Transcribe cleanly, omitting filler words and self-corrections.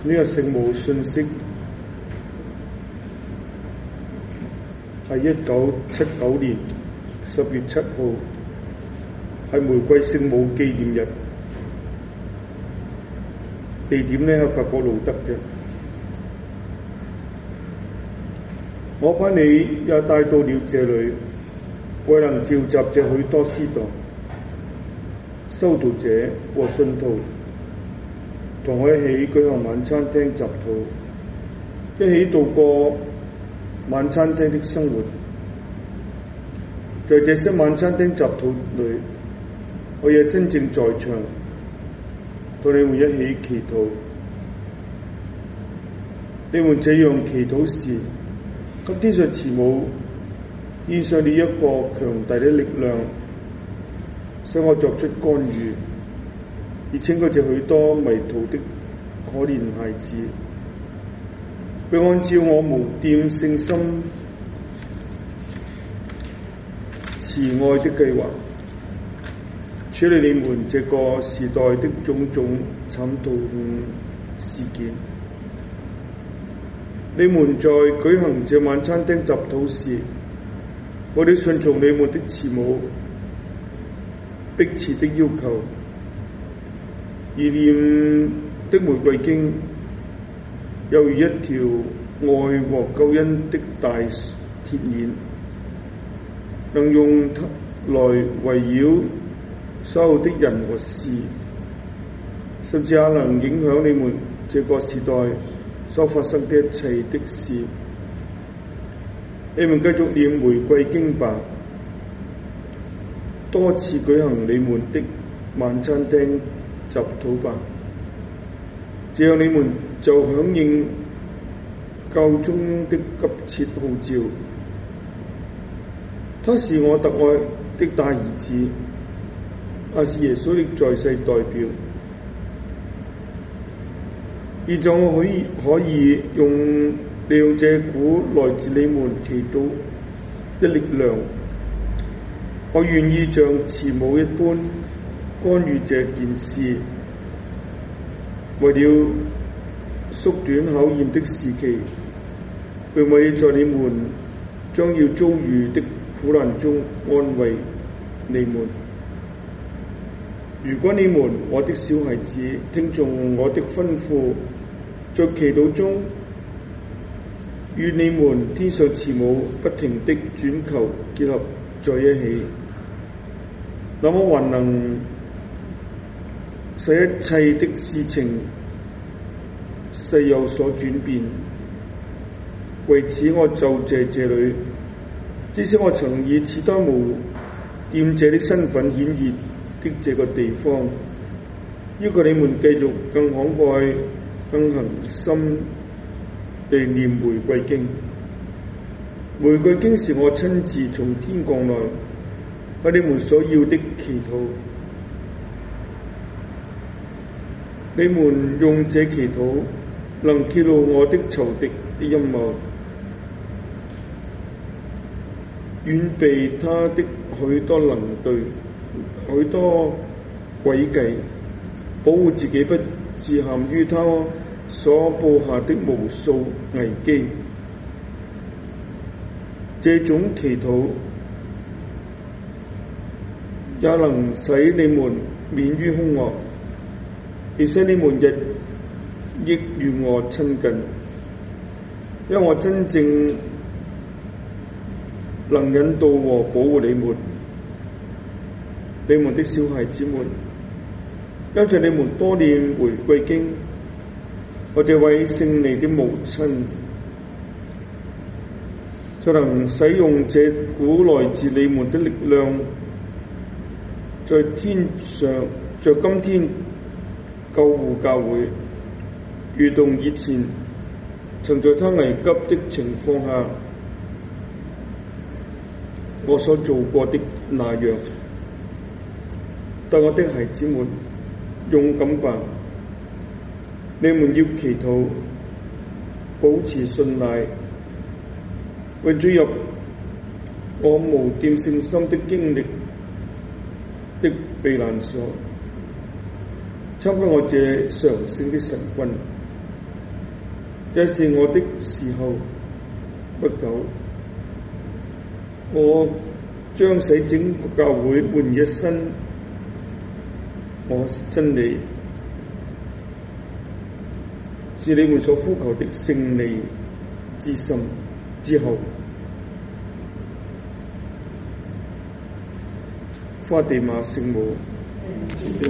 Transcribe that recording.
呢個聖母信息係1979年10月7號，係玫瑰聖母紀念日，地點呢係法國路德嘅。我把你也帶到了這裡，為能召集這許多司鐸、修道者和信徒，同我一起舉行晚餐廳集禱，一起度過晚餐廳的生活。在這些晚餐廳集禱裡，我也真正在場，同你們一起祈禱。你們這樣祈禱時，給天上慈母獻上了一個強大的力量，使我作出干預，而拯救這許多迷途的可憐孩子，並按照我無玷聖心慈愛的計劃，處理你們這個時代的種種慘痛事件。你們在舉行這晚餐廳集禱時，我哋順從你們的慈母迫切的要求，而念的玫瑰經猶如一條愛和救恩的大鐵鏈，能用它來圍繞所有的人和事，甚至也能影響你們這個時代所發生的一切的事。你們繼續念玫瑰經吧，多次舉行你們的晚餐廳集禱吧，這樣你們就響應教宗的急切號召。他是我特愛的大兒子，也是耶穌的在世代表。現在我可以利用這股來自你們祈禱的力量，我願意像慈母一般干預這件事，為了縮短考驗的時期，並為在你們將要遭遇的苦難中安慰你們。如果你們，我的小孩子，聽從我的吩咐，在祈禱中與你們天上慈母不停的轉求結合在一起，那麼還能使一切的事情世有所轉變。為此我就在這裡，即使我曾以此當無玷者的身份顯現的這個地方，要求你們繼續更慷慨、更恆心地念玫瑰經。玫瑰經是我親自從天降來，為你們所要的祈禱。你們用這祈禱能揭露我的仇敵的陰謀，遠避他的許多能對、許多詭計，保護自己不致陷於他所布下的無數危機。這種祈禱也能使你們免於兇惡，而使你們日益與我親近，因為我真正能引導和保護你們，你們的小孩子們。因着你們多念玫瑰經，我這位勝利的母親就能使用這股來自你們的力量，在天上，在今天救護教會，如同以前曾在他危急的情況下我所做過的那樣。但我的孩子們，勇敢吧！你們要祈禱，保持信賴，為進入我無玷聖心的經歷的避難所，參加我這常勝的神軍。 這是我的時候不久，我將使整個教會煥然一新。我是真理，是你們所呼求的勝利之心。之後，花地瑪聖母。